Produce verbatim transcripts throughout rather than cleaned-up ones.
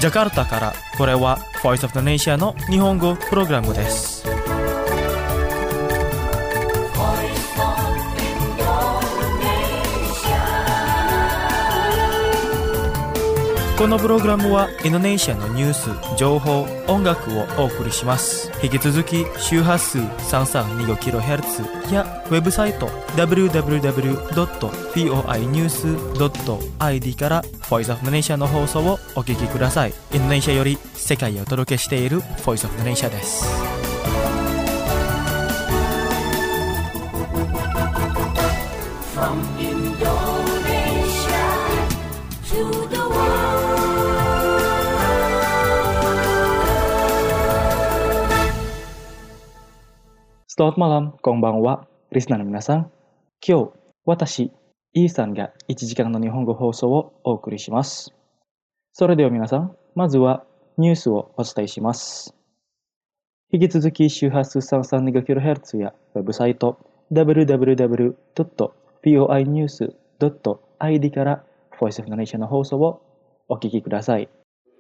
ジャカルタからこれは Voice of the Nation の日本語プログラムです。このプログラムはインドネシアのニュース、情報、音楽をお送りします。引き続き周波数 さんさんにごキロヘルツ やウェブサイト ダブリューダブリューダブリュードットフォーアイニュースドットアイディー から Voice of the Nation の放送をお聞きください。インドネシアより世界へお届けしている Voice of the Nation です。From Indonesia to the Selamat malam, konbanwa, listenerの皆さん。今日、私、イーさんがいちじかんの日本語放送をお送りします。それでは皆さん、まずはニュースをお伝えします。引き続き周波数 さんさんにごキロヘルツ やウェブサイト ダブリューダブリューダブリュードットフォーアイニュースドットアイディー から Voice of the Nation の放送をお聞きください。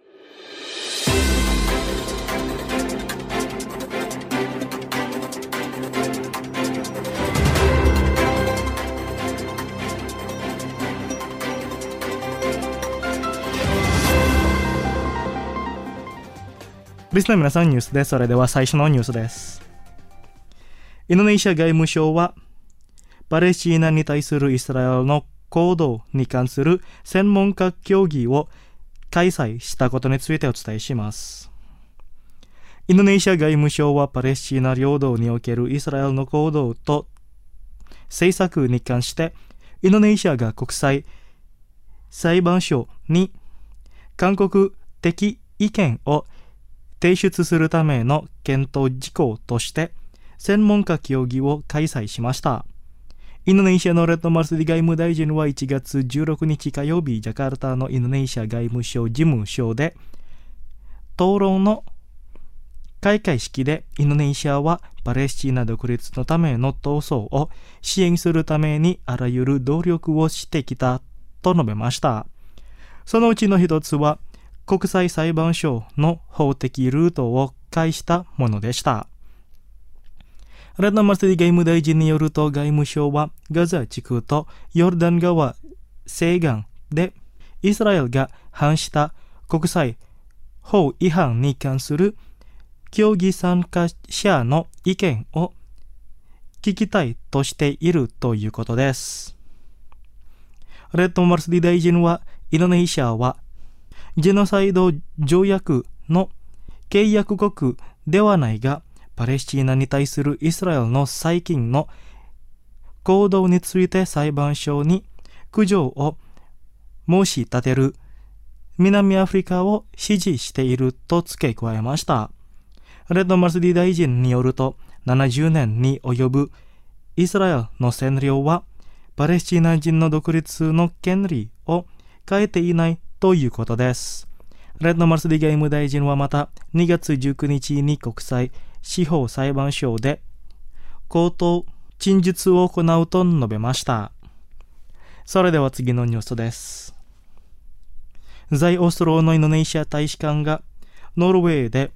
リスナーの皆さん、ニュースです。それでは最初のニュースです。インドネシア外務省はパレスチナに対するイスラエルの行動に関する専門家協議を開催したことについてお伝えします。インドネシア外務省はパレスチナ領土におけるイスラエルの行動と政策に関してインドネシアが国際裁判所に勧告的意見を提出するための検討事項として専門家協議を開催しました。インドネシアのレッドマルスディ外務大臣はいちがつじゅうろくにち火曜日、ジャカルタのインドネシア外務省事務所で討論の開会式でインドネシアはパレスチナ独立のための闘争を支援するためにあらゆる努力をしてきたと述べました。そのうちの一つは国際裁判所の法的ルートを介したものでした。レッドマルスディ外務大臣によると、外務省はガザ地区とヨルダン川西岸でイスラエルが犯した国際法違反に関する協議参加者の意見を聞きたいとしているということです。レッドマルスディ大臣は、インドネシアはジェノサイド条約の契約国ではないが、パレスチナに対するイスラエルの最近の行動について裁判所に苦情を申し立てる南アフリカを支持していると付け加えました。レッドマルスディ大臣によると、ななじゅうねんに及ぶイスラエルの占領はパレスチナ人の独立の権利を変えていないということです。レッドマルスディ外務大臣はまたにがつじゅうくにちに国際司法裁判所で口頭陳述を行うと述べました。それでは次のニュースです。在オスロのインドネシア大使館がノルウェーで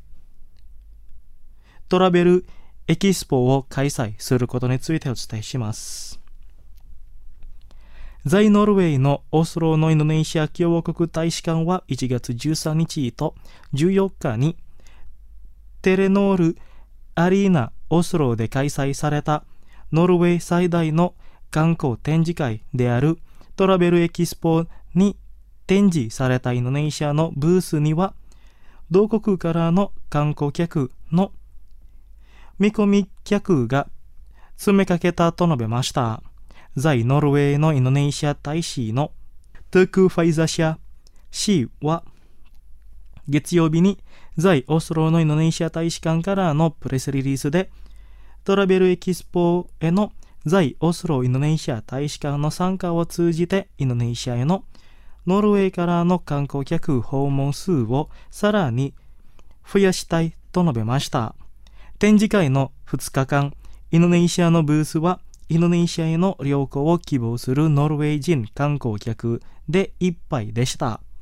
トラベルエキスポを開催することについてお伝えします。在ノルウェーのオスロのインドネシア共和国大使館はいちがつじゅうさんにちとじゅうよっかにテレノールアリーナオスロで開催されたノルウェー最大の観光展示会であるトラベルエキスポに展示されたインドネシアのブースには同国からの観光客の見込み客が詰めかけたと述べました。在ノルウェーのインドネシア大使のトゥク・ファイザシャ氏は月曜日に在オスロのインドネシア大使館からのプレスリリースでトラベルエキスポへの在オスロインドネシア大使館の参加を通じてインドネシアへのノルウェーからの観光客訪問数をさらに増やしたいと述べました。展示会のふつかかん、インドネシアのブースはインドネシアへの旅行を希望するノルウェー人観光客でいっぱいでした。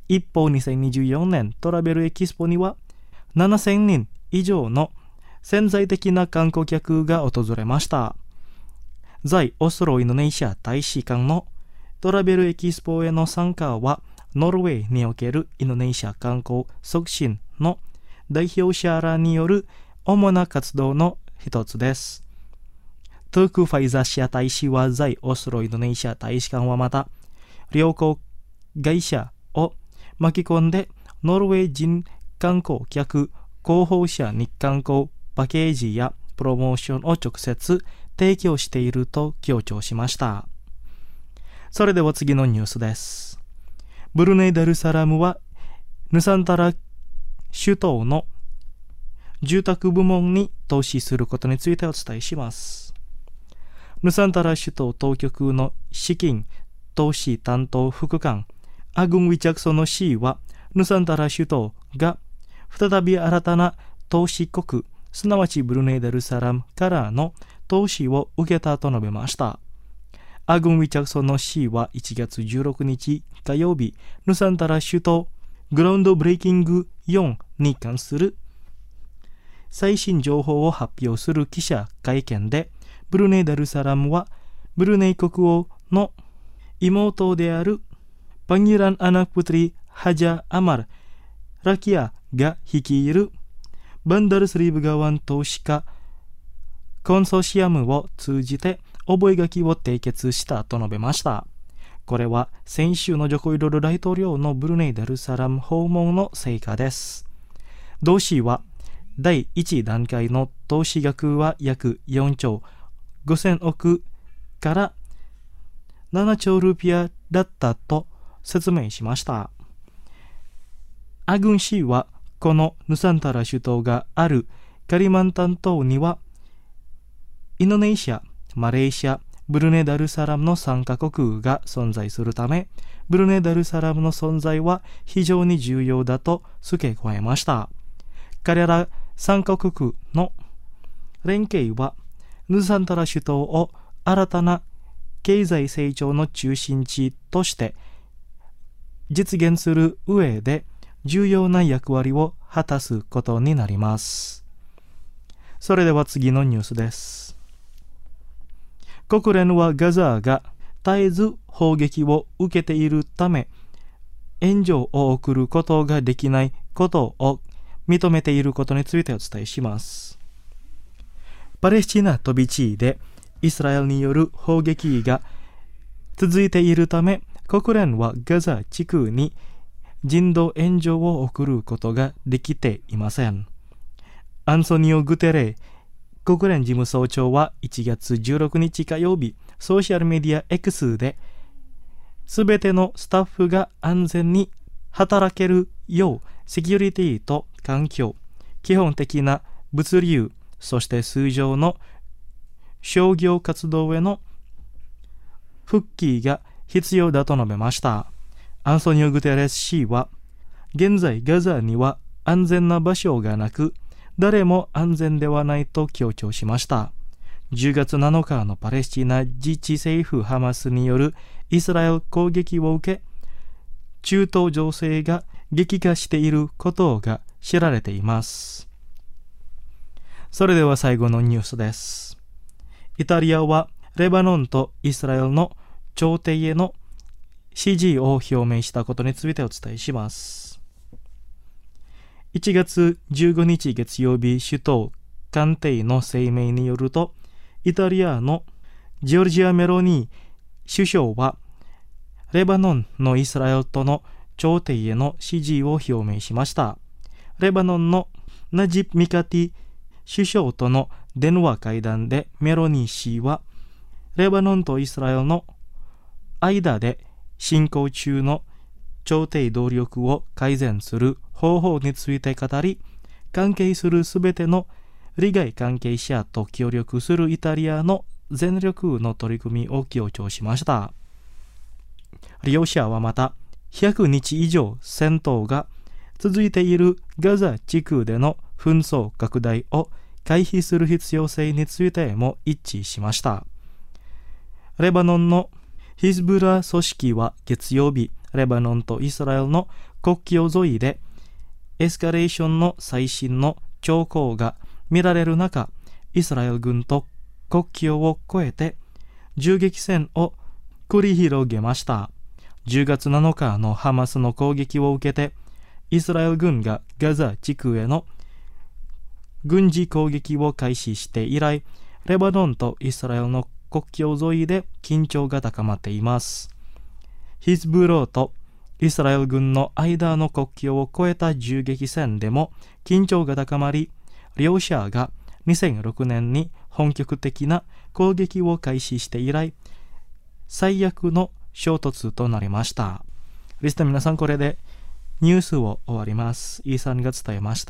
一方にせんにじゅうよねんトラベルエキスポにはななせんにん以上の潜在的な観光客が訪れました。在オスロインドネシア大使館のトラベルエキスポへの参加はノルウェーにおけるインドネシア観光促進の代表者らによる主な活動の一つです。トゥーク・ファイザシア大使は在オスロインドネシア大使館はまた旅行会社を巻き込んでノルウェー人観光客広報者に観光パッケージやプロモーションを直接提供していると強調しました。それでは次のニュースです。ブルネイ・ダルサラムはヌサンタラ首都の住宅部門に投資することについてお伝えします。ヌサンタラ首都当局の資金投資担当副官アグン・ウィチャクソの氏はヌサンタラ首都が再び新たな投資国すなわちブルネイ・ダルサラムからの投資を受けたと述べました。アグン・ウィチャクソの氏はいちがつじゅうろくにち火曜日ヌサンタラ首都グラウンドブレイキングよんに関する最新情報を発表する記者会見でブルネイ・ダルサラムはブルネイ国王の妹であるパギラン・アナクプトリ・ハジャ・アマル・ラキアが率いるバンダルスリーブガワン投資家コンソーシアムを通じて覚書を締結したと述べました。これは先週のジョコ・ウィドド大統領のブルネイ・ダルサラム訪問の成果です。同氏はだいいち段階の投資額は約よんちょうごせんおくからななちょうルピアだったと説明しました。アグン氏はこのヌサンタラ首都があるカリマンタン島にはインドネシア、マレーシア、ブルネイ・ダルサラムのさんカ国が存在するため、ブルネイ・ダルサラムの存在は非常に重要だと付け加えました。彼らさんカ国の連携はヌサンタラ首都を新たな経済成長の中心地として実現する上で重要な役割を果たすことになります。それでは次のニュースです。国連はガザが絶えず砲撃を受けているため援助を送ることができないことを認めていることについてお伝えします。パレスチナ飛び地でイスラエルによる砲撃が続いているため国連はガザ地区に人道援助を送ることができていません。アンソニオ・グテレ国連事務総長はいちがつじゅうろくにち火曜日ソーシャルメディア X ですべてのスタッフが安全に働けるようセキュリティと環境、基本的な物流、そして通常の商業活動への復帰が必要だと述べました。アンソニオ・グテレス氏は、現在ガザには安全な場所がなく、誰も安全ではないと強調しました。じゅうがつなのかのパレスチナ自治政府ハマスによるイスラエル攻撃を受け、中東情勢が激化していることが知られています。それでは最後のニュースです。イタリアはレバノンとイスラエルの調停への支持を表明したことについてお伝えします。いちがつじゅうごにち月曜日、首都官邸の声明によると、イタリアのジョルジア・メロニー首相は、レバノンのイスラエルとの調停への支持を表明しました。レバノンのナジブ・ミカティ首相との電話会談でメロニー氏は、レバノンとイスラエルの間で進行中の調停努力を改善する方法について語り、関係するすべての利害関係者と協力するイタリアの全力の取り組みを強調しました。両者はまた、ひゃくにち以上戦闘が続いているガザ地区での紛争拡大を回避する必要性についても一致しました。レバノンのヒズブラ組織は月曜日、レバノンとイスラエルの国境沿いでエスカレーションの最新の兆候が見られる中、イスラエル軍と国境を越えて銃撃戦を繰り広げました。じゅうがつなのかのハマスの攻撃を受けて、イスラエル軍がガザ地区への軍事攻撃を開始して以来、レバノンとイスラエルの国境沿いで緊張が高まっています。ヒズブローとイスラエル軍の間の国境を越えた銃撃戦でも緊張が高まり、両者がにせんろくねんに本格的な攻撃を開始して以来、最悪の衝突となりました。リスナーの皆さん、これでニュースを終わります。イーサンが伝えました。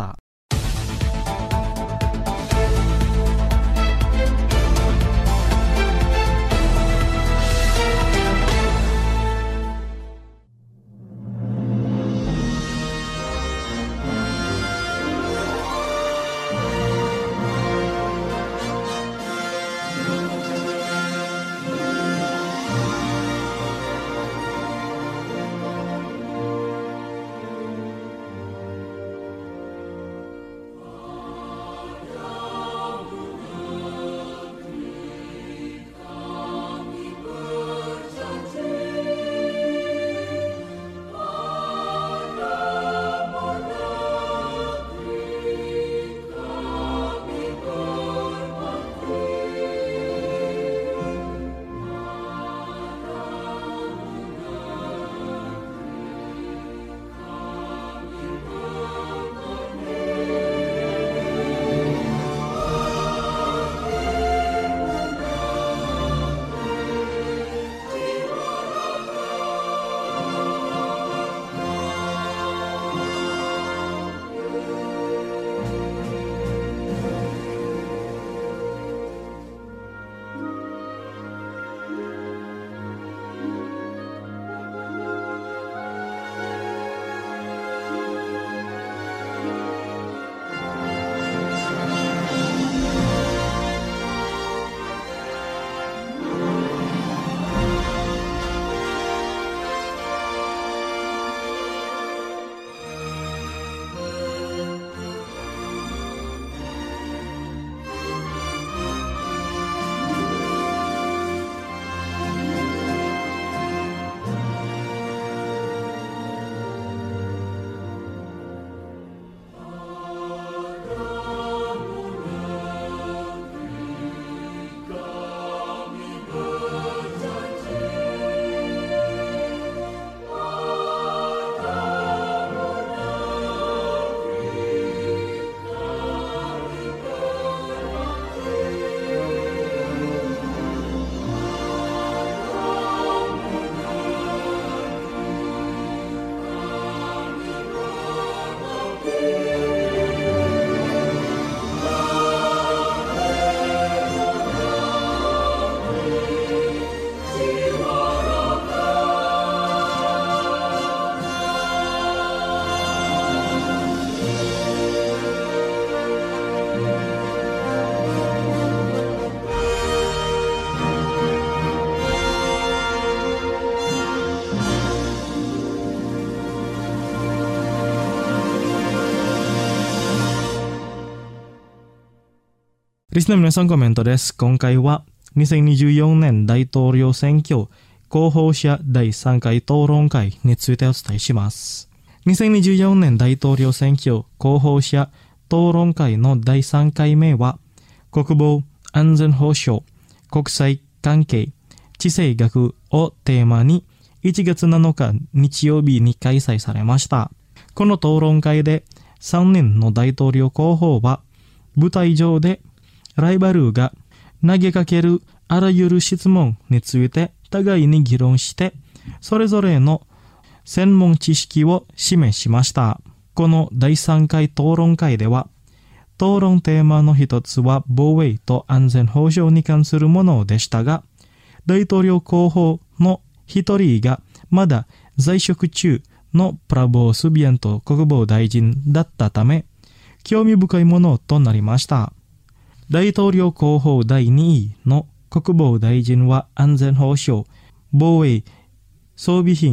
リスナーの皆さん、コメントです。今回はにせんにじゅうよねん大統領選挙候補者だいさんかい討論会についてお伝えします。にせんにじゅうよねん大統領選挙候補者討論会のだいさんかいめは、国防、安全保障、国際関係、地政学をテーマにいちがつなのか日曜日に開催されました。この討論会でさんにんの大統領候補は舞台上でライバルが投げかけるあらゆる質問について互いに議論して、それぞれの専門知識を示しました。このだいさんかい討論会では、討論テーマの一つは防衛と安全保障に関するものでしたが、大統領候補の一人がまだ在職中のプラボー・スビエント国防大臣だったため、興味深いものとなりました。大統領候補だいにいの国防大臣は安全保障、防衛、装備品、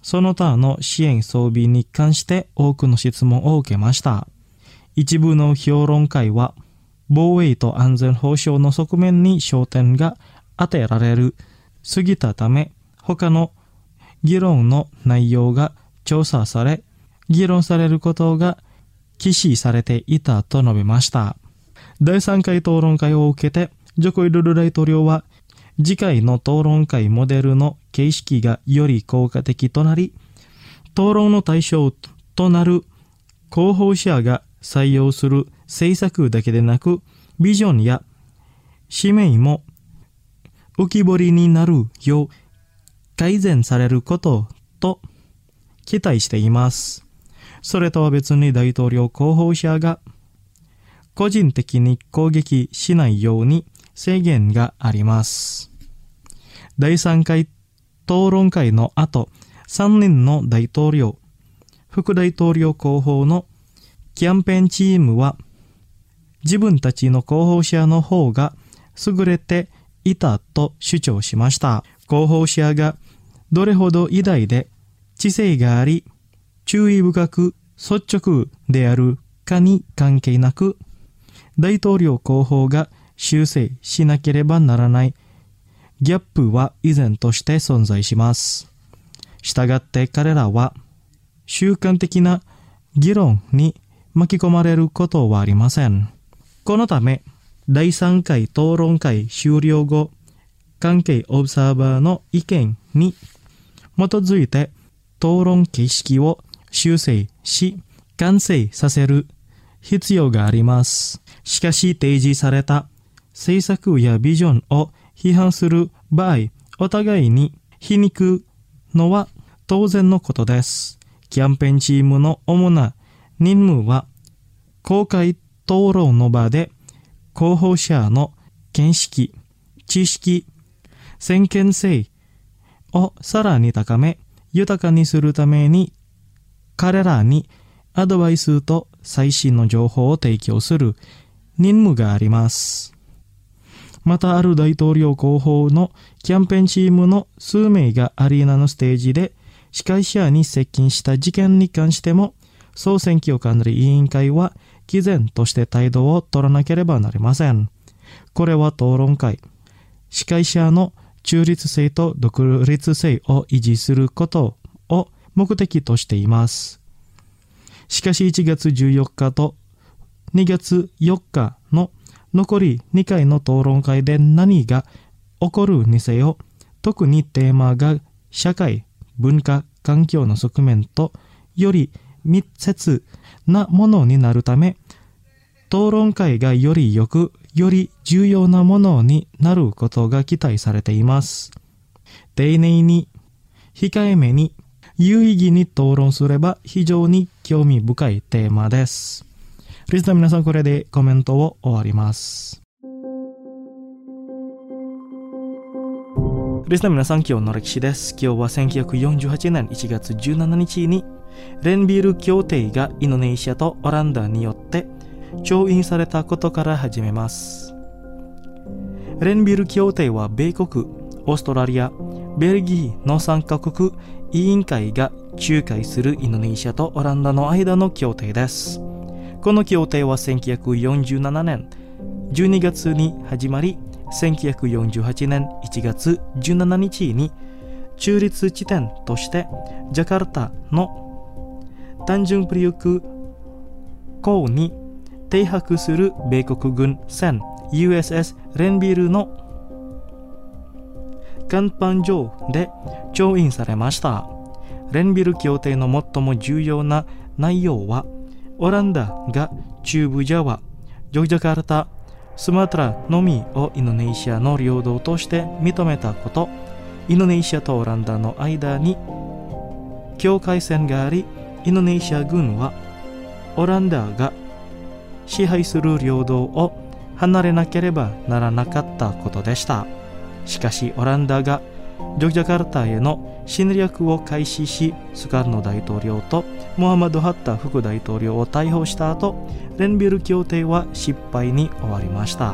その他の支援装備に関して多くの質問を受けました。一部の評論家は、防衛と安全保障の側面に焦点が当てられるすぎたため、他の議論の内容が調査され、議論されることが期視されていたと述べました。だいさんかい討論会を受けて、ジョコ・ウィドド大統領は、次回の討論会モデルの形式がより効果的となり、討論の対象となる候補者が採用する政策だけでなく、ビジョンや使命も浮き彫りになるよう改善されることと期待しています。それとは別に大統領候補者が個人的に攻撃しないように制限があります。だいさんかい討論会の後、さんにんの大統領、副大統領候補のキャンペーンチームは、自分たちの候補者の方が優れていたと主張しました。候補者がどれほど偉大で知性があり、注意深く率直であるかに関係なく、大統領候補が修正しなければならないギャップは依然として存在します。したがって彼らは習慣的な議論に巻き込まれることはありません。このため、だいさんかい討論会終了後、関係オブザーバーの意見に基づいて討論形式を修正し、完成させる必要があります。しかし提示された政策やビジョンを批判する場合、お互いに皮肉のは当然のことです。キャンペーンチームの主な任務は、公開討論の場で候補者の見識、知識、先見性をさらに高め、豊かにするために彼らにアドバイスと最新の情報を提供する任務があります。またある大統領候補のキャンペーンチームの数名がアリーナのステージで司会者に接近した事件に関しても、総選挙管理委員会は毅然として態度を取らなければなりません。これは討論会、司会者の中立性と独立性を維持することを目的としています。しかしいちがつじゅうよっかとにがつよっかの残りにかいの討論会で何が起こるにせよ、特にテーマが社会、文化、環境の側面とより密接なものになるため、討論会がよりよく、より重要なものになることが期待されています。丁寧に、控えめに、有意義に討論すれば非常に興味深いテーマです。リスナーの皆さん、これでコメントを終わります。リスナーの皆さん、今日の歴史です。今日はせんきゅうひゃくよんじゅうはちねんいちがつじゅうしちにちにレンビール協定がインドネシアとオランダによって調印されたことから始めます。レンビール協定は米国、オーストラリア、ベルギーのさんかこく委員会が仲介するインドネシアとオランダの間の協定です。この協定はせんきゅうひゃくよんじゅうななねんじゅうにがつに始まり、せんきゅうひゃくよんじゅうはちねんいちがつじゅうしちにちに中立地点としてジャカルタのタンジュンプリユク港に停泊する米国軍船 ユーエスエス レンビールの甲板上で調印されました。レンビール協定の最も重要な内容は、オランダが中部ジャワ、ジョグジャカルタ、スマトラのみをインドネシアの領土として認めたこと、インドネシアとオランダの間に境界線があり、インドネシア軍はオランダが支配する領土を離れなければならなかったことでした。しかしオランダがジョグジャカルタへの侵略を開始し、スカルノ大統領とモハマド・ハッタ副大統領を逮捕した後、レンビール協定は失敗に終わりました。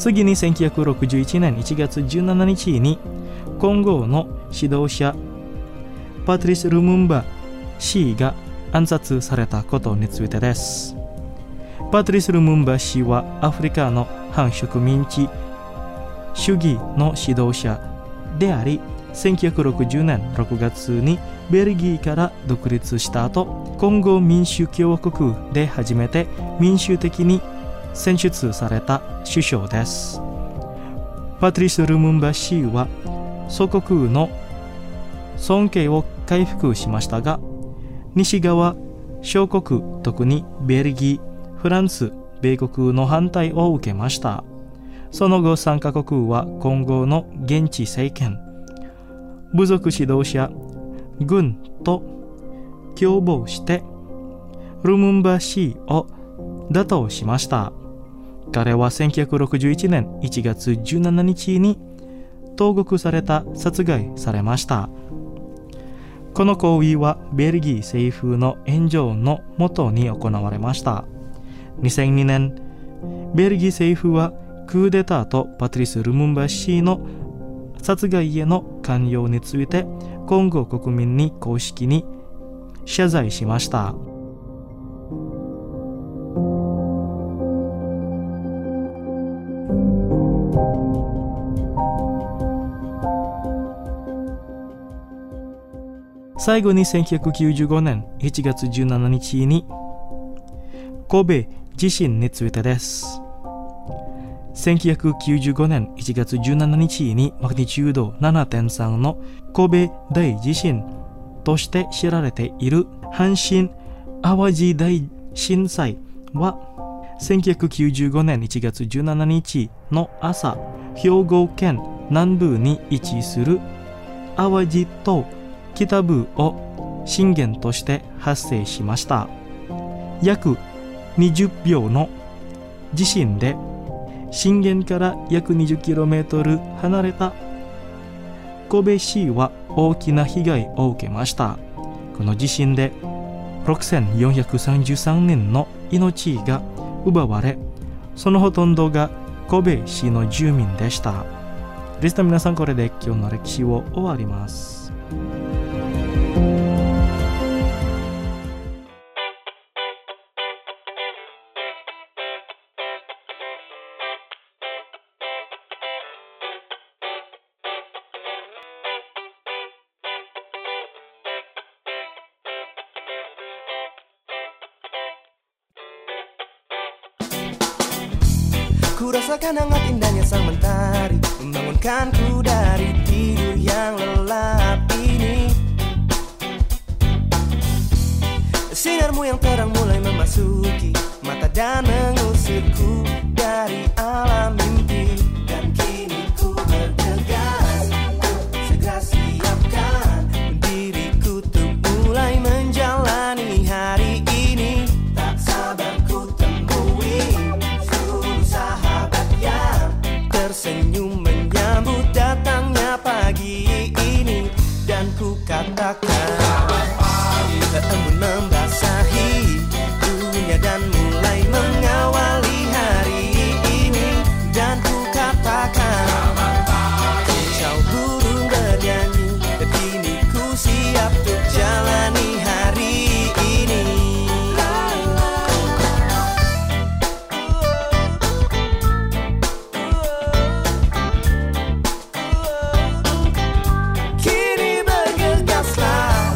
次にせんきゅうひゃくろくじゅういちねんいちがつじゅうしちにちにコンゴの指導者パトリス・ルムンバ氏が暗殺されたことについてです。パトリス・ルムンバ氏はアフリカの反植民地主義の指導者であり、せんきゅうひゃくろくじゅうねんろくがつにベルギーから独立した後、コンゴ民主共和国で初めて民主的に選出された首相です。パトリス・ルムンバ氏は祖国の尊敬を回復しましたが、西側諸国、特にベルギー、フランス、米国の反対を受けました。その後さんカ国は今後の現地政権、部族指導者、軍と共謀してルムンバ氏を打倒しました。彼はせんきゅうひゃくろくじゅういちねんいちがつじゅうしちにちに投獄された殺害されました。この行為はベルギー政府の援助のもとに行われました。にせんにねん、ベルギー政府はクーデターとパトリス・ルムンバ氏の殺害への関与についてコンゴ国民に公式に謝罪しました。最後にせんきゅうひゃくきゅうじゅうごねんいちがつじゅうしちにちに神戸地震についてです。せんきゅうひゃくきゅうじゅうごねんいちがつじゅうしちにちにマグニチュード ななてんさん の神戸大地震として知られている阪神淡路大震災はせんきゅうひゃくきゅうじゅうごねんいちがつじゅうしちにちの朝、兵庫県南部に位置する淡路島北部を震源として発生しました。約にじゅうびょうの地震で震源から約 にじゅっキロメートル 離れた神戸市は大きな被害を受けました。この地震でろくせんよんひゃくさんじゅうさんにんの命が奪われ、そのほとんどが神戸市の住民でした。でした皆さん、これで今日の歴史を終わります。 Ku rasakan hangat indahnya sang mentari membangunkanku dari tidur yang lelap ini. Sinarmu yang terang mulai memasuki mata dan mengusirku dari alam mimpi. Dan kini ku bergegas, segera siapkan diriku untuk mulai menjalani hari ini. Tak sabar ku temui tersenyum menyambut datangnya pagi ini. Dan ku katakan embun membasahi dunia dan mulai mengawali hari ini. Dan ku katakan kicau burung bernyanyi, dan kini ku siap untuk jalani hari ini. Kini bergegaslah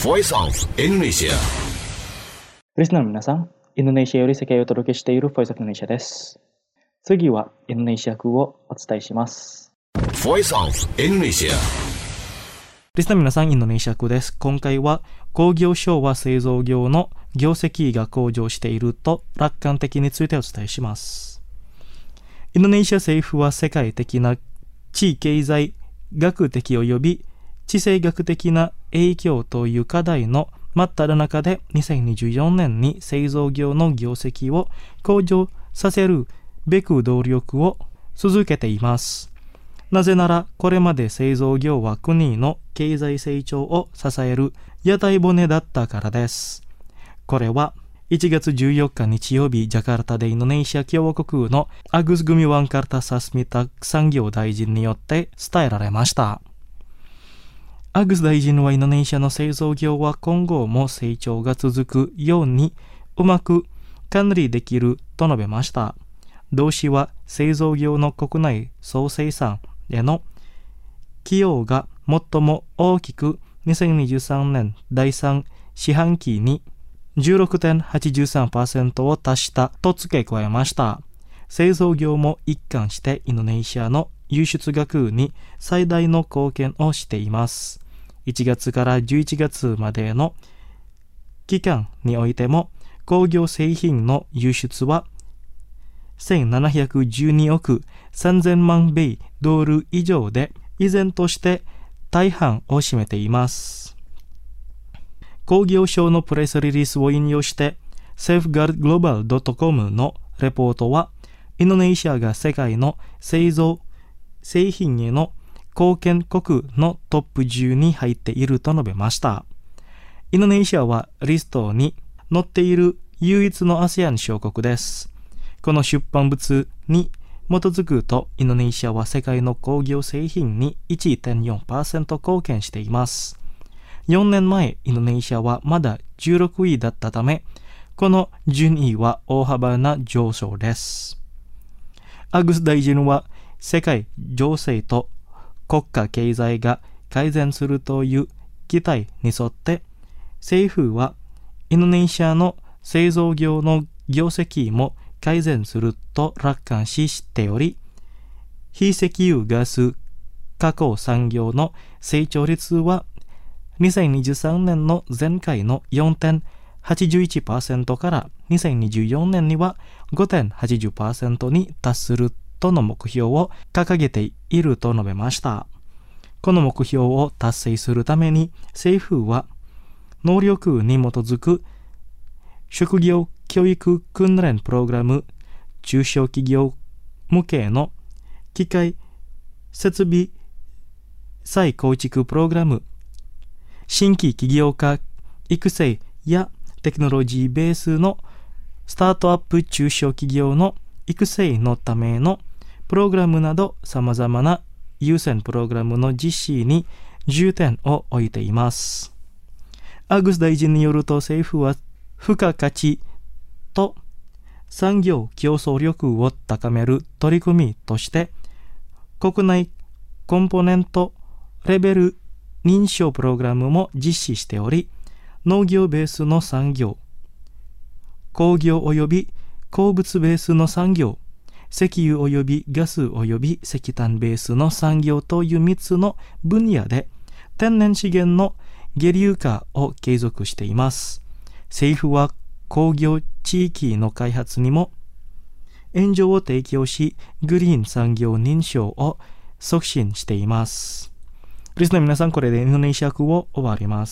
Voice of Indonesia。 リスナーの皆さん、インドネシアより世界をお届けしている Voice of Indonesia です。次はインドネシア語をお伝えします。 Voice of Indonesia。 リスナーの皆さん、インドネシア語です。今回は工業昭和製造業の業績が向上していると楽観的についてお伝えします。インドネシア政府は世界的な地経済学的及び地政学的な影響という課題の真っ只中でにせんにじゅうよねんに製造業の業績を向上させるべく努力を続けています。なぜならこれまで製造業は国の経済成長を支える屋台骨だったからです。これはいちがつじゅうよっか日曜日、ジャカルタでインドネシア共和国のアグス・グミワンカルタ・サスミタ産業大臣によって伝えられました。アグス大臣はインドネシアの製造業は今後も成長が続くようにうまく管理できると述べました。同氏は製造業の国内総生産への寄与が最も大きくにせんにじゅうさんねんだいさん四半期に じゅうろくてんはちさんパーセント を達したと付け加えました。製造業も一貫してインドネシアの輸出額に最大の貢献をしています。いちがつからじゅういちがつまでの期間においても工業製品の輸出はせんななひゃくじゅうにおくさんぜんまん米ドル以上で依然として大半を占めています。工業省のプレスリリースを引用してセーフガードグローバルドットコム のレポートはインドネシアが世界の製造製品への貢献国のトップじゅうに入っていると述べました。インドネシアはリストに載っている唯一の アセアン 小国です。この出版物に基づくとインドネシアは世界の工業製品に いちてんよんパーセント 貢献しています。よねんまえインドネシアはまだじゅうろくいだったため、この順位は大幅な上昇です。アグス大臣は世界情勢と国家経済が改善するという期待に沿って政府はインドネシアの製造業の業績も改善すると楽観視しており、非石油ガス加工産業の成長率はにせんにじゅうさんねんの前回の よんてんはちいちパーセント からにせんにじゅうよねんには ごてんはちじゅっパーセント に達するとの目標を掲げていると述べました。この目標を達成するために政府は能力に基づく職業教育訓練プログラム、中小企業向けの機械設備再構築プログラム、新規起業家育成やテクノロジーベースのスタートアップ中小企業の育成のためのプログラムなど様々な優先プログラムの実施に重点を置いています。アグス大臣によると政府は付加価値と産業競争力を高める取り組みとして国内コンポーネントレベル認証プログラムも実施しており、農業ベースの産業、工業及び鉱物ベースの産業、石油及びガス及び石炭ベースの産業というみっつの分野で天然資源の下流化を継続しています。政府は工業地域の開発にも援助を提供し、グリーン産業認証を促進しています。リスナーの皆さん、これでインドネシア語を終わります。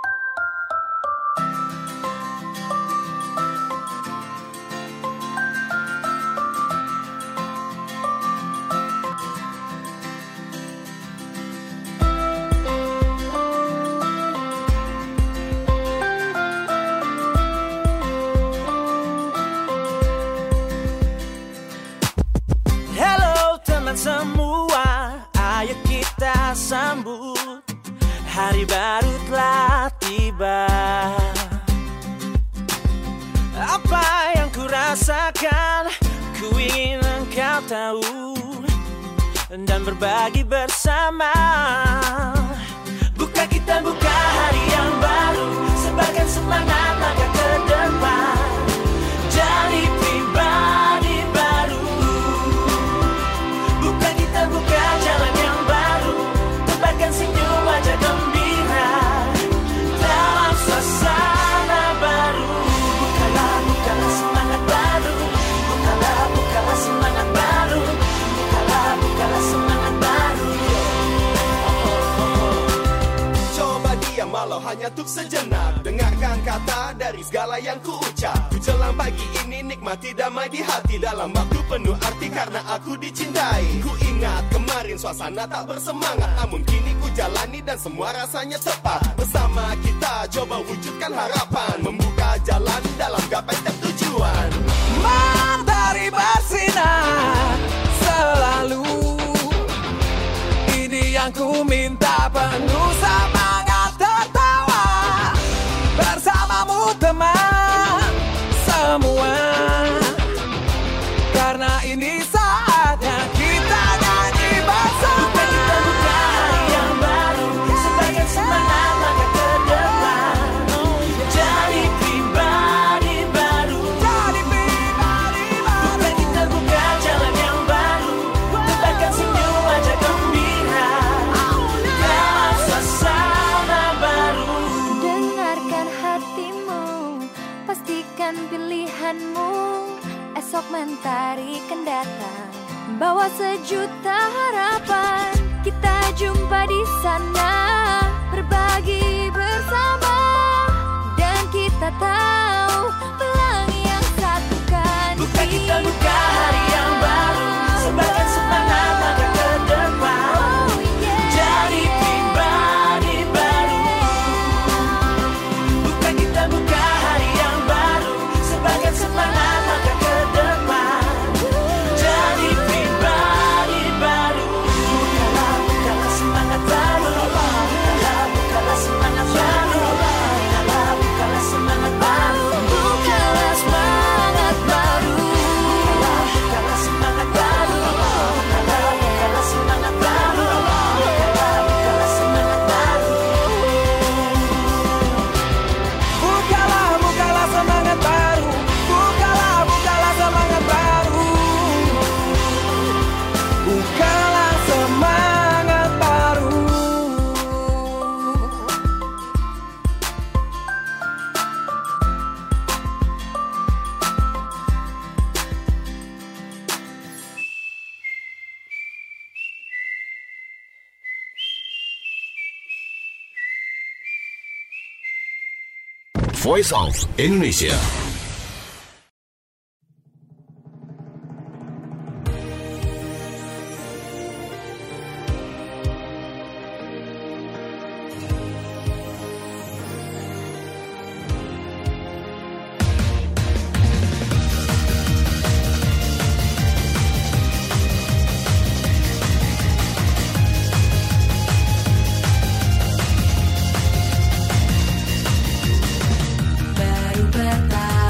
Semua, ayo kita sambut hari baru telah tiba. Apa yang ku rasakan, ku ingin engkau tahu dan berbagi bersama. Bukan Bukan kita buka hari yang baru, sebarkan semangat langkah ke depan, jadi pribadi baru. Bukan kita buka jalan yang baru, tebarkan senyum wajah gembira dalam suasana baru. Bukalah, bukalah semangat baru, bukalah, bukalah semangat baru, bukalah, bukalah semangat baru. Coba diam walau hanya untuk sejenak, dengarkan kata dari segala yang ku ucap. Ku jelang pagi ini nikmati damai di hati, dalam waktu penuh arti karena aku dicintai. Ku ingat kemarin suasana tak bersemangat, namun kini ku jalani dan semua rasanya tepat. Bersama kita coba wujudkan harapan, membuka jalan dalam gapai setiap tujuan. Matahari bersinar selalu, ini yang ku minta, penuh semangat tertawa bersamamu teman semua. Karena ini saatnya kita nyanyi bersama. Bukan kita buka hari yang baru, sebagai semangat langkah ke depan, jadi pribadi baru. Jadi pribadi baru. Bukan kita buka jalan yang baru, tebarkan senyum wajah gembira dalam suasana baru. Dengarkan hatimu, pastikan pilihanmu. Esok mentari kan datang, bawa sejuta harapan. Kita jumpa di sana, berbagi bersama, dan kita tahu pelangi yang satukan. Bukan kita buka hari yang baru, sebarkan semangat langkah ke depan, jadi pribadi baru. Bukan kita buka hari yang baru, sebarkan semangat langkah ke depan, jadi pribadi baru. Bukalah, bukalah semangat baru, bukalah, bukalah semangat baru, bukalah, bukalah semangat baru, Bukalah semangat baru, bukalah, bukalah semangat baru, bukalah, bukalah semangat baru, bukalah, bukalah semangat baru. Bukalah, bukalah semangat baru, bukalah, bukalah semangat baru, bukalah semangat baru. Voice of Indonesia. baru pertama.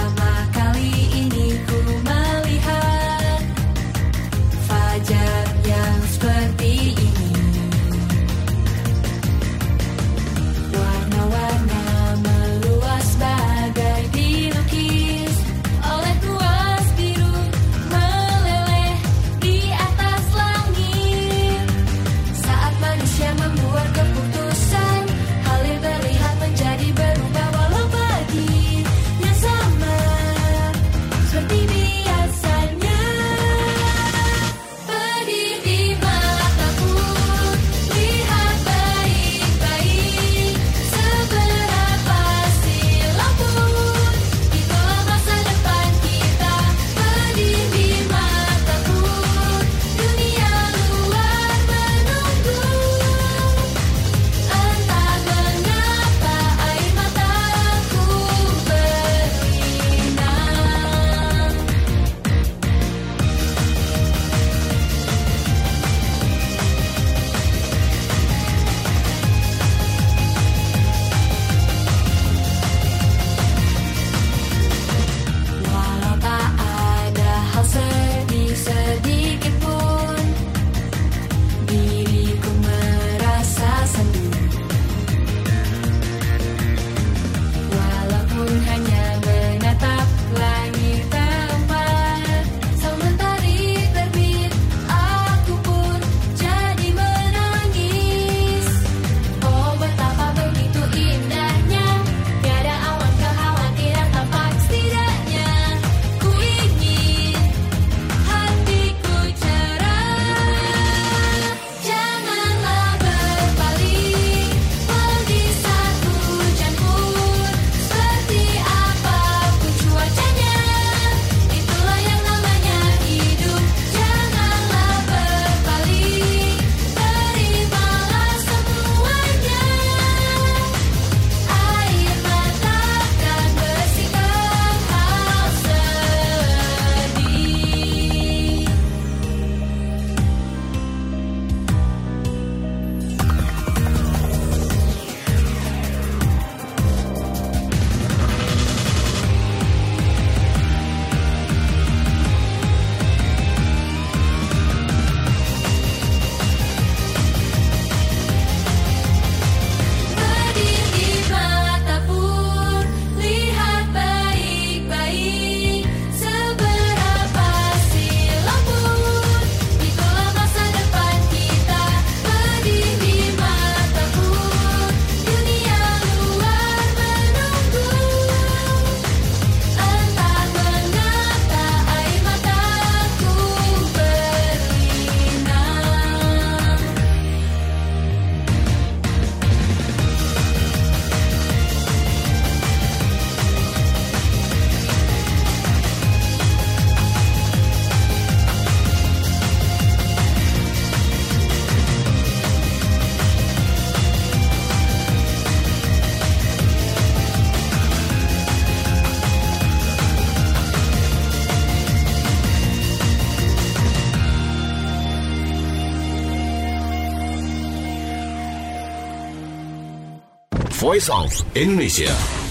Voice of Indonesia.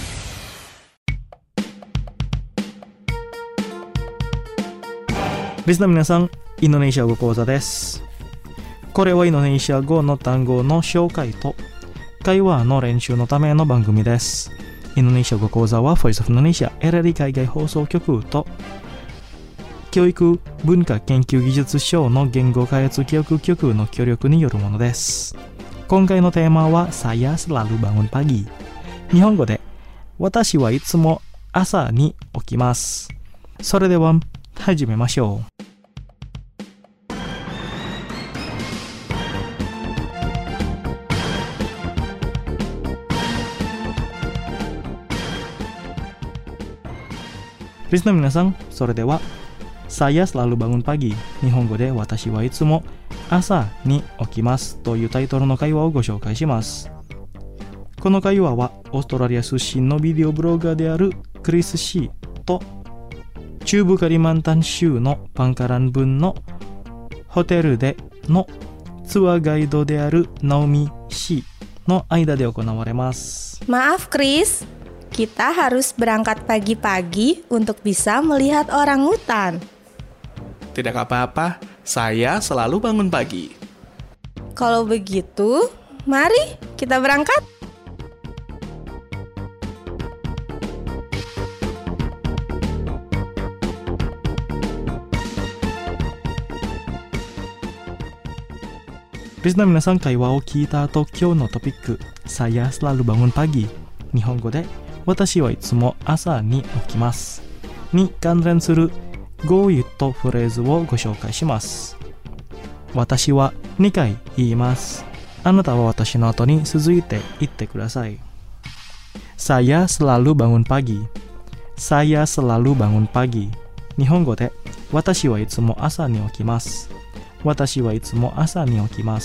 Listener 皆さん、インドネシア語講座です。これはインドネシア語の単語の紹介と会話の練習のための番組です。インドネシア語講座は Voice of Indonesia エルエルディー海外放送局と教育文化研究技術省の言語開発教育局の協力によるものです。今回のテーマは Saya selalu bangun pagi。日本語で私はいつも朝に起きます。それでは始めましょう。リスナーの皆さん、それではSaya selalu bangun pagi。日本語で私はいつも朝に起きますというタイトルの会話をご紹介します。この会話はオーストラリア出身のビデオブロガーであるクリス・シーと中部カリマンタン州のパンカラン郡のホテルでのツアーガイドであるナオミ・シーの間で行われます。 Maaf Chris, kita harus berangkat pagi-pagi untuk bisa melihat orangutan. Tidak apa-apa, saya selalu bangun pagi. Kalau begitu, mari kita berangkat. Listener 皆さん、会話を聞いた後、今日のトピック Saya selalu bangun pagi。日本語で私はいつも朝に起きますに関連する語彙とフレーズをご紹介します。私はにかい言います。あなたは私の後に続いて言ってください。Saya selalu bangun pagi。Saya selalu bangun pagi。日本語で私はいつも朝に起きます。私はいつも朝に起きます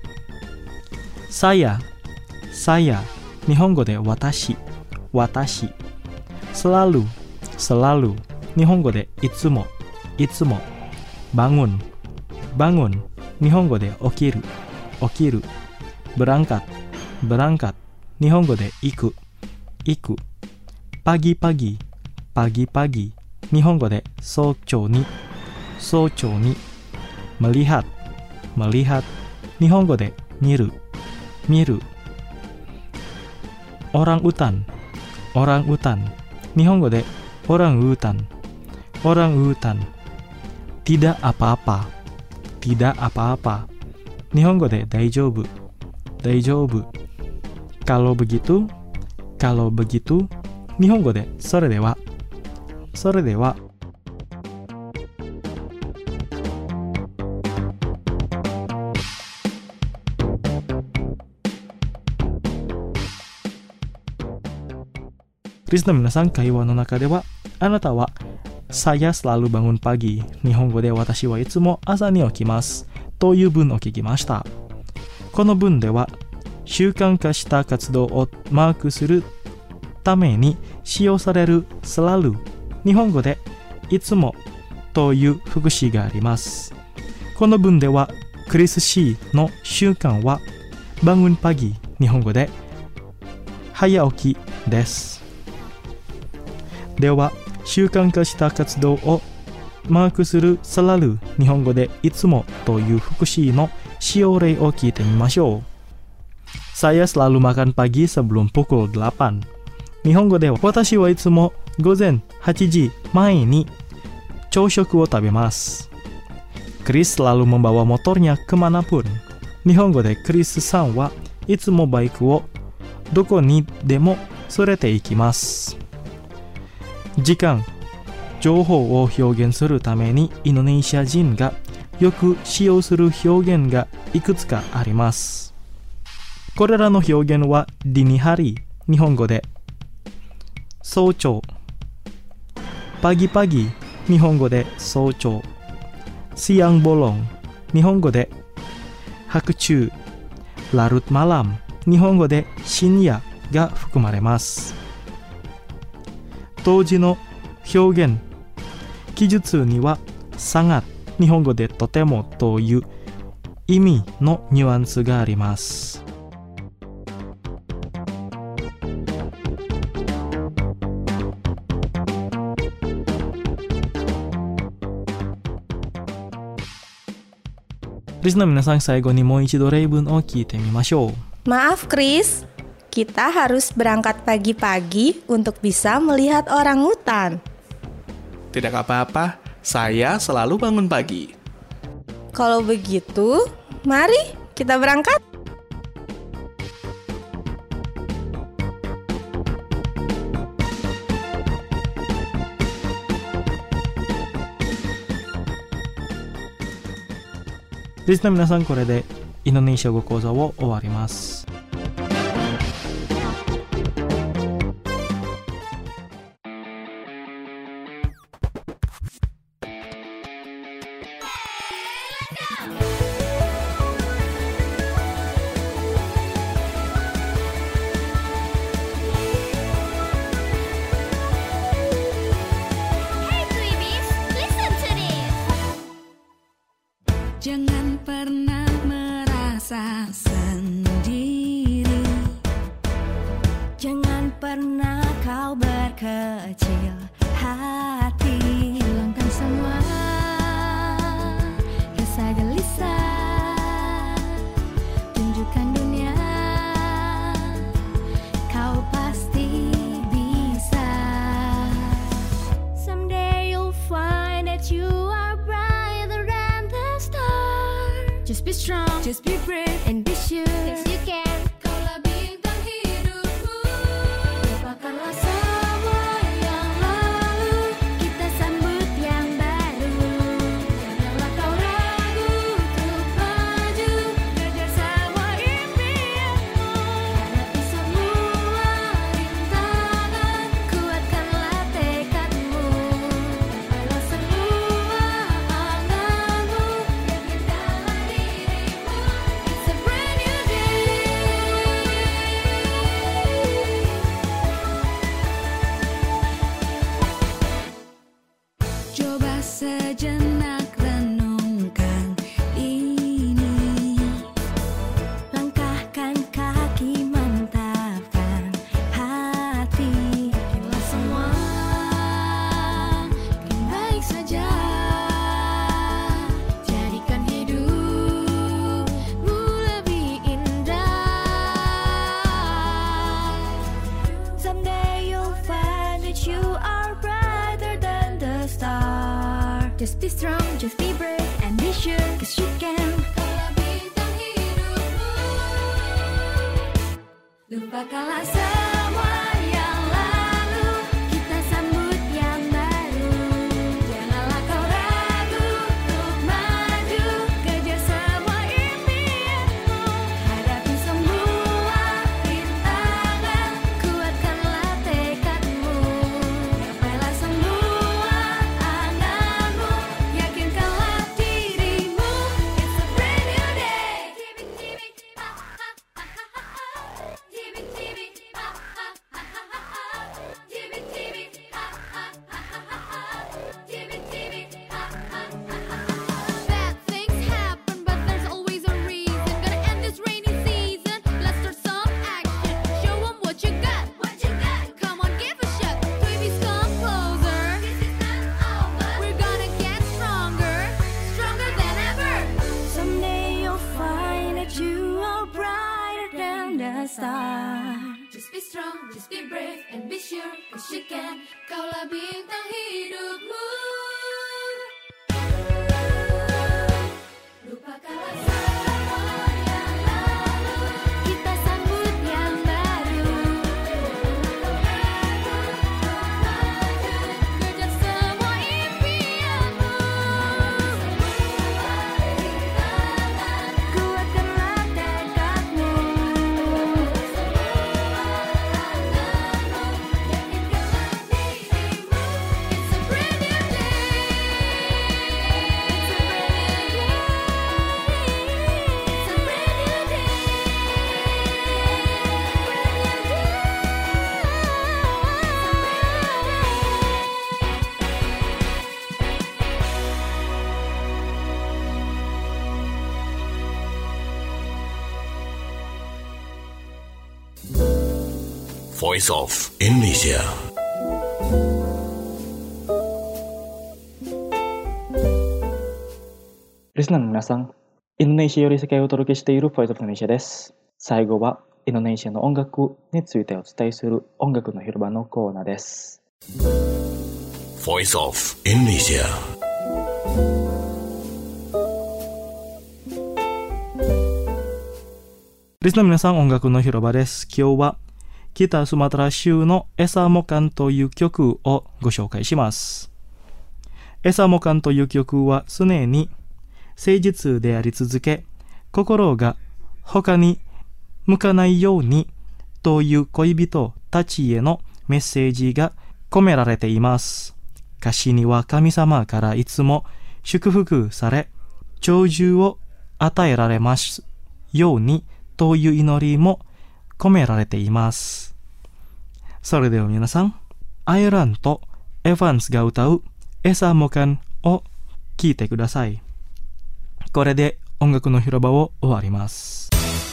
。Saya、Saya。日本語で私、私。selalu、selalu。日本語でいつも、いつも。bangun、bangun。日本語で起きる、起きる。berangkat、berangkat。日本語で行く、行く。pagi-pagi、pagi-pagi。日本語で早朝に、早朝に。melihat、melihat。日本語で見る、見る。orang utan、orang utan。日本語でorang utan、orang utan。tidak apa-apa、tidak apa-apa。日本語で大丈夫、大丈夫。kalau begitu、kalau begitu。日本語でそれでは、それでは。リスナーの皆さん、会話の中ではあなたはSaya selalu bangun pagi。日本語で私はいつも朝に起きますという文を聞きました。この文では習慣化した活動をマークするために使用されるselalu、日本語でいつもという副詞があります。この文ではクリス・シーの習慣はbangun pagi、日本語で早起きです。では習慣化した活動をマークするselalu、日本語でいつもという副詞の使用例を聞いてみましょう。Saya selalu makan pagi sebelum pukul delapan。日本語では私はいつも午前はちじまえに朝食を食べます。Chris selalu membawa motornya kemanapun。日本語でクリスさんはいつもバイクをどこにでも連れて行きます。時間、情報を表現するためにインドネシア人がよく使用する表現がいくつかあります。これらの表現はdini hari、日本語で早朝、pagi-pagi、日本語で早朝、siang bolong、日本語で白昼、larut malam、日本語で深夜が含まれます。当時の表現、記述にはsangat、日本語でとてもという意味のニュアンスがあります。 リスナーの皆さん、最後にもう一度例文を聞いてみましょう。 Maaf Chris, kita harus berangkat pagi-pagi untuk bisa melihat orangutan. Tidak apa-apa, saya selalu bangun pagi. Kalau begitu, mari kita berangkat. Listener 皆さん、これでインドネシア語講座を終わります。 Jangan pernah merasa sendiri. Jangan pernah kau berkecil hati. Hilangkan semua rasa gelisah. Tunjukkan dunia kau pasti bisa. Someday you'll find that you are brighter than the stars. Just be strong, just be brave, and be sure that you can. Kaulah bintang hidupku. Lupakanlah semua yang lalu. Kita sambut yang baru. Janganlah kau ragu untuk maju. Kejar semua impianmu. Hadapi semua rintangan. Kuatkanlah tekadmu. Gapailah semua anganmu. Yakinkanlah dirimu. It's a brand new day. Coba sejenak renungkan ini. Langkahkan kaki, mantapkan hati. Yakinlah semua akan baik saja. Jadikan hidupmu lebih indah. Someday you'll find that you are brighter than the star. Just be strong, just be brave, and be sure, cause you can. Kaulah bintang hidupmu. Lupakanlah semua yang lalu. Kita sambut yang baru. Janganlah kau ragu untuk maju. Kejar semua impianmu. Hadapi semua rintangan. Kuatkanlah tekadmu. Gapailah semua anganmu. Yakinkanlah dirimu. It's a brand new day. Bad things happen, but there's always a reason. Gotta end this rainy season. Let's start some action. Show 'em what you got. What you got? Come on, give a shot. Babies, come closer. This is not over. We're gonna get stronger, stronger than ever. Someday you'll find that you are brighter than the star. Just be strong, just be brave, and be sure, cause you can. Kaulah bintang hidupmu. Lupakanlah semua yang lalu. Kita sambut yang baru. Kejar semua impianmu. Kuatkanlah tekadmu. Yakinkanlah dirimu. It's a brand new day. It's a brand new day. It's a brand new day. Voice of Indonesia. Listener の皆さん、 インドネシアより世界をお届けしている Voice of Indonesia です。最後はインドネシアの音楽についてお伝えする音楽の広場のコーナーです。 Voice of Indonesia。 リスナーの皆さん、音楽の広場です。今日は北スマトラ州のエサモカンという曲をご紹介します。エサモカンという曲は常に誠実であり続け、心が他に向かないようにという恋人たちへのメッセージが込められています。歌詞には神様からいつも祝福され、長寿を与えられますようにという祈りも込められています。それでは皆さん、アイランとエヴァンスが歌うエサモカンを聴いてください。これで音楽の広場を終わります。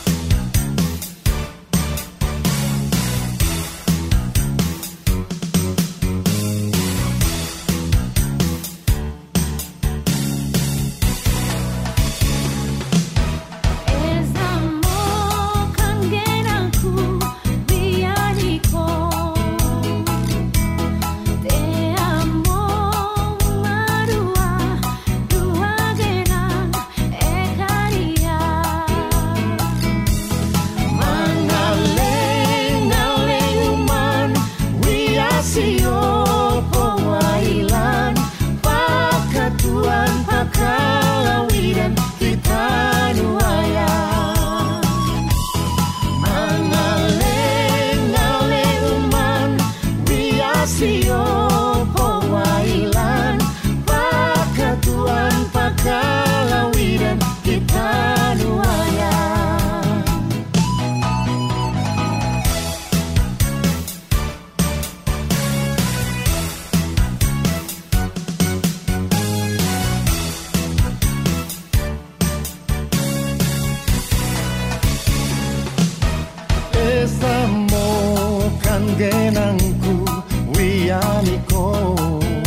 genangku wiyaniko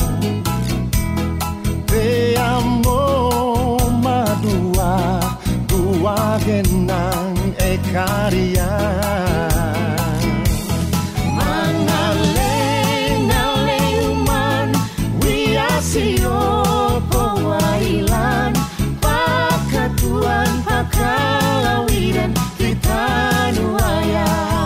te amo madua dua genang ekaria mangaleng aleuman wiasio powailan pakatuan pakalawidan kita nuaya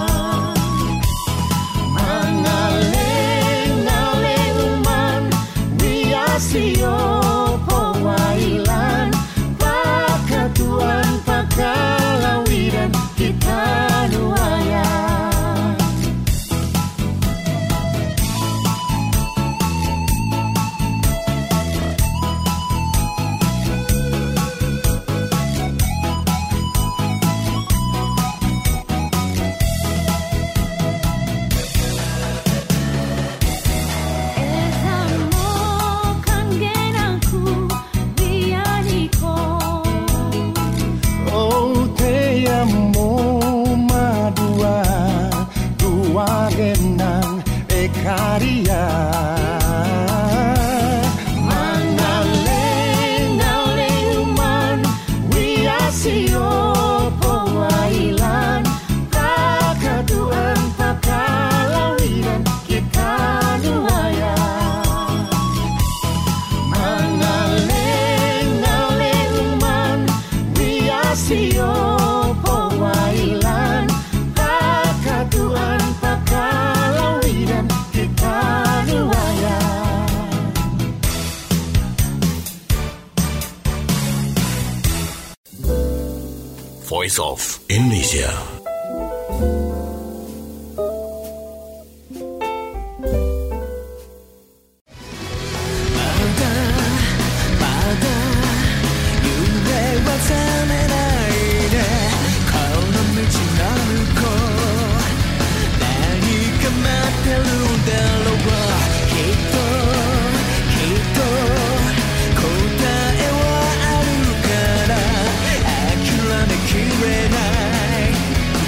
Sio powailan pakatuan pakalawidan kita nuaya genang ekaria mangaleng aleuman wiasio powailan pakatuan pakalawidan kita nuaya mangaleng aleuman wiasio powailan pakatuan pakalawidan kita nuaya Voice of Indonesia. Kota ewa aru kara akirame kirenai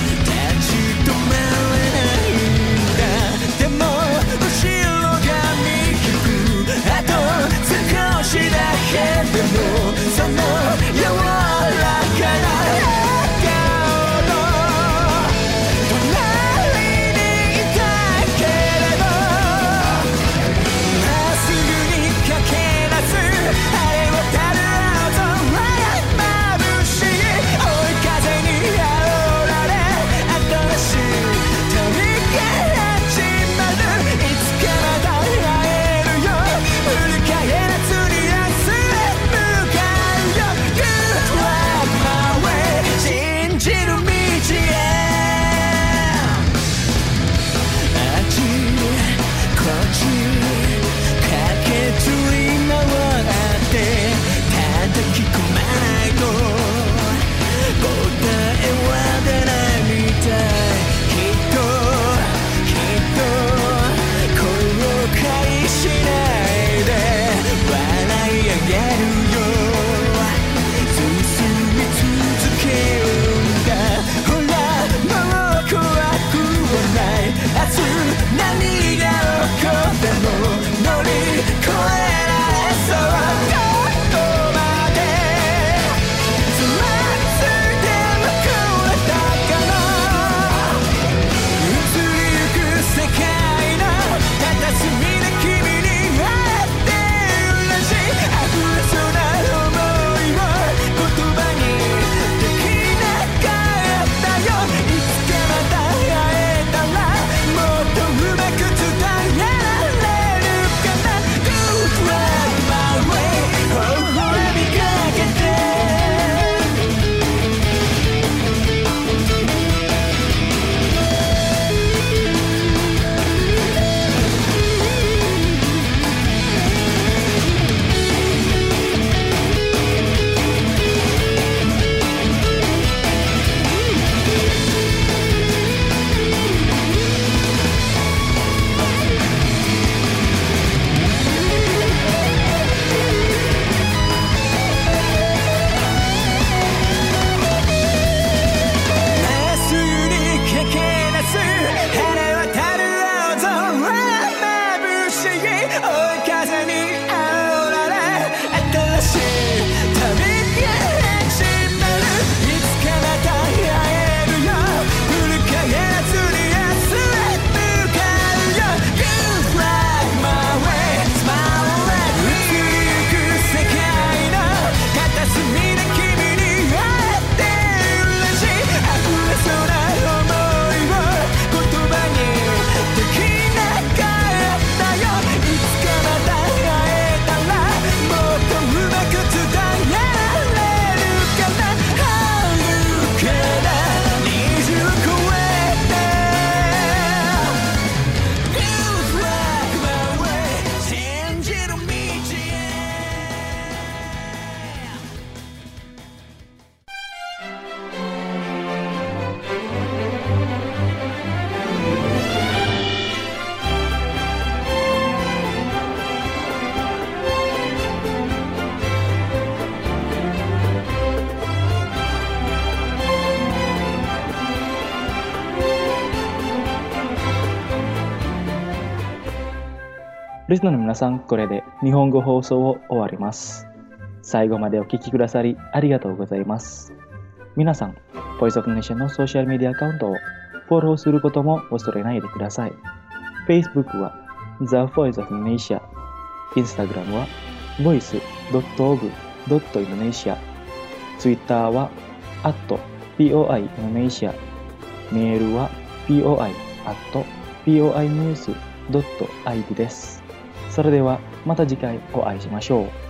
リスナーの皆さん、これで日本語放送を終わります。最後までお聞きくださりありがとうございます。皆さん、Voice of Indonesia のソーシャルメディアアカウントをフォローすることも忘れないでください。Facebook は The Voice of Indonesia、Instagram は ボイスドットオブドットインドネシア、Twitter は アットポイ Indonesia、メールは ポイ アットポイニュースドットアイディー です。それではまた次回お会いしましょう。